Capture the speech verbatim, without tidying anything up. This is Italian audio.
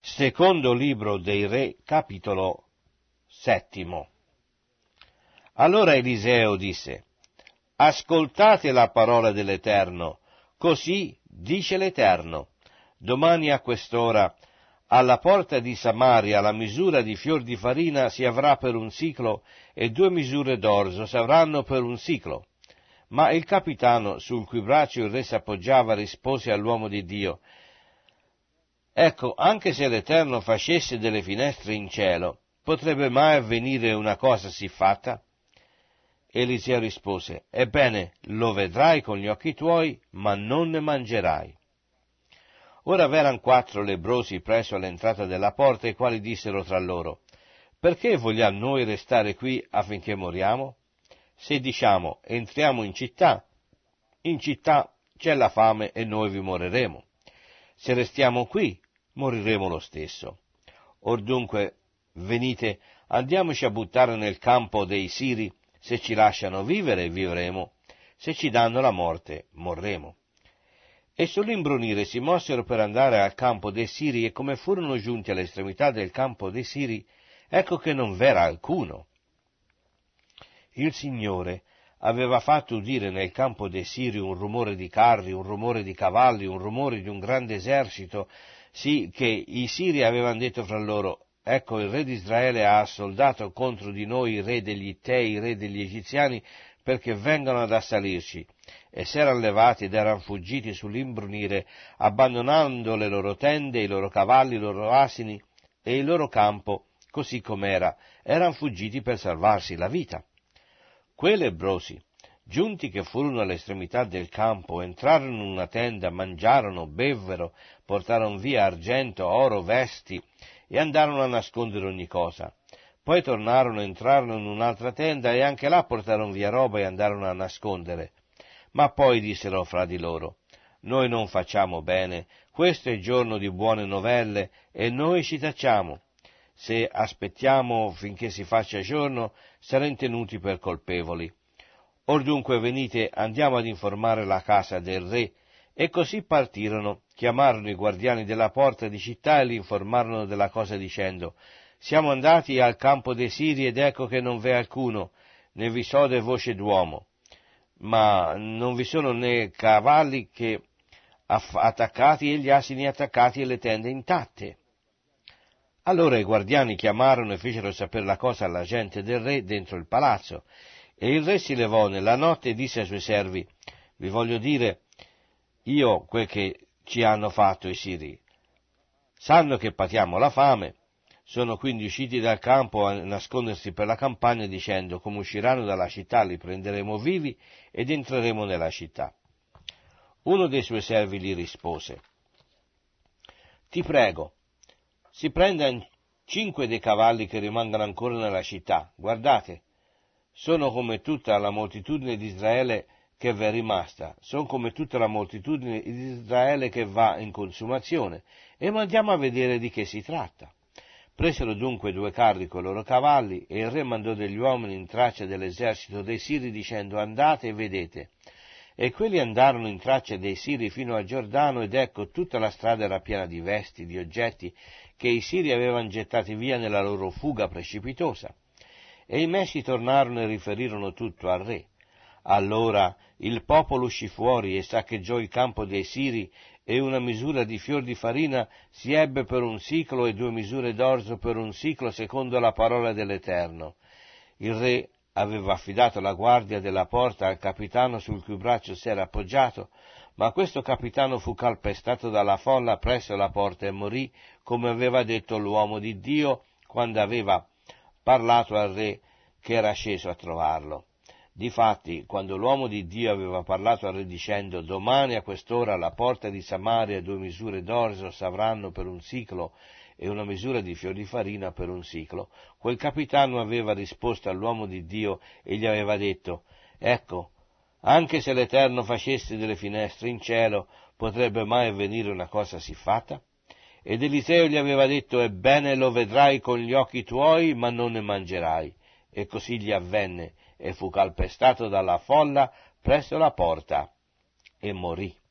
Secondo libro dei Re, capitolo settimo. Allora Eliseo disse: ascoltate la parola dell'Eterno, così dice l'Eterno: domani a quest'ora, alla porta di Samaria, la misura di fior di farina si avrà per un siclo, e due misure d'orzo s'avranno per un siclo. Ma il capitano, sul cui braccio il re s'appoggiava, rispose all'uomo di Dio: ecco, anche se l'Eterno facesse delle finestre in cielo, potrebbe mai avvenire una cosa siffatta? Eliseo rispose: ebbene, lo vedrai con gli occhi tuoi, ma non ne mangerai. Ora v'eran quattro lebbrosi presso all'entrata della porta, i quali dissero tra loro: perché vogliamo noi restare qui affinché moriamo? Se diciamo: entriamo in città, in città c'è la fame e noi vi moriremo. Se restiamo qui, moriremo lo stesso. Or dunque, venite, andiamoci a buttare nel campo dei Siri. Se ci lasciano vivere, vivremo; se ci danno la morte, morremo. E sull'imbrunire si mossero per andare al campo dei Siri, e come furono giunti all'estremità del campo dei Siri, ecco che non v'era alcuno. Il Signore aveva fatto udire nel campo dei Siri un rumore di carri, un rumore di cavalli, un rumore di un grande esercito, sì che i Siri avevano detto fra loro: ecco, il re di Israele ha assoldato contro di noi i re degli Ittei, i re degli Egiziani, perché vengano ad assalirci. E s'erano levati ed erano fuggiti sull'imbrunire, abbandonando le loro tende, i loro cavalli, i loro asini e il loro campo, così com'era, erano fuggiti per salvarsi la vita. Quei lebbrosi, giunti che furono all'estremità del campo, entrarono in una tenda, mangiarono, bevvero, portarono via argento, oro, vesti, e andarono a nascondere ogni cosa. Poi tornarono, entrarono in un'altra tenda, e anche là portarono via roba e andarono a nascondere. Ma poi dissero fra di loro: noi non facciamo bene, questo è giorno di buone novelle, e noi ci tacciamo. Se aspettiamo finché si faccia giorno, saremo tenuti per colpevoli. Or dunque venite, andiamo ad informare la casa del re. E così partirono, chiamarono i guardiani della porta di città e li informarono della cosa dicendo: siamo andati al campo dei Siri, ed ecco che non v'è alcuno, né vi sode voce d'uomo, ma non vi sono né cavalli che attaccati e gli asini attaccati e le tende intatte. Allora i guardiani chiamarono e fecero sapere la cosa alla gente del re dentro il palazzo, e il re si levò nella notte e disse ai suoi servi: vi voglio dire io quel che ci hanno fatto i Siri. Sanno che patiamo la fame, sono quindi usciti dal campo a nascondersi per la campagna, dicendo: come usciranno dalla città li prenderemo vivi ed entreremo nella città. Uno dei suoi servi gli rispose: ti prego, si prenda cinque dei cavalli che rimangono ancora nella città. Guardate, sono come tutta la moltitudine di Israele che v'è rimasta, sono come tutta la moltitudine di Israele che va in consumazione, e mandiamo a vedere di che si tratta. Presero dunque due carri con i loro cavalli, e il re mandò degli uomini in traccia dell'esercito dei Siri, dicendo: andate e vedete. E quelli andarono in traccia dei Siri fino al Giordano, ed ecco, tutta la strada era piena di vesti, di oggetti che i Siri avevano gettati via nella loro fuga precipitosa. E i messi tornarono e riferirono tutto al re. Allora il popolo uscì fuori e saccheggiò il campo dei Siri, e una misura di fior di farina si ebbe per un siclo, e due misure d'orzo per un siclo, secondo la parola dell'Eterno. Il re aveva affidato la guardia della porta al capitano sul cui braccio si era appoggiato, ma questo capitano fu calpestato dalla folla presso la porta e morì, come aveva detto l'uomo di Dio quando aveva parlato al re che era sceso a trovarlo. Difatti, quando l'uomo di Dio aveva parlato al re dicendo: domani a quest'ora alla porta di Samaria due misure d'orzo s'avranno per un siclo e una misura di fior di farina per un siclo, quel capitano aveva risposto all'uomo di Dio e gli aveva detto: ecco, anche se l'Eterno facesse delle finestre in cielo, potrebbe mai avvenire una cosa siffatta? Ed Eliseo gli aveva detto: ebbene, lo vedrai con gli occhi tuoi, ma non ne mangerai. E così gli avvenne, e fu calpestato dalla folla presso la porta, e morì.